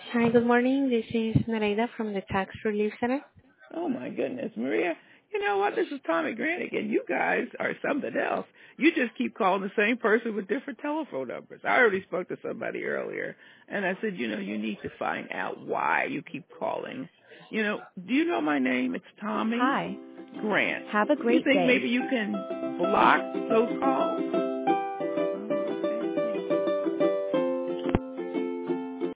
Hi, good morning. This is Nareda from the Tax Relief Center. Oh my goodness, Maria. You know what? This is Tommy Granick, and you guys are something else. You just keep calling the same person with different telephone numbers. I already spoke to somebody earlier, and I said, you need to find out why you keep calling. Do you know my name? It's Tommy Hi. Grant. Have a You great think day. maybe you can block those calls?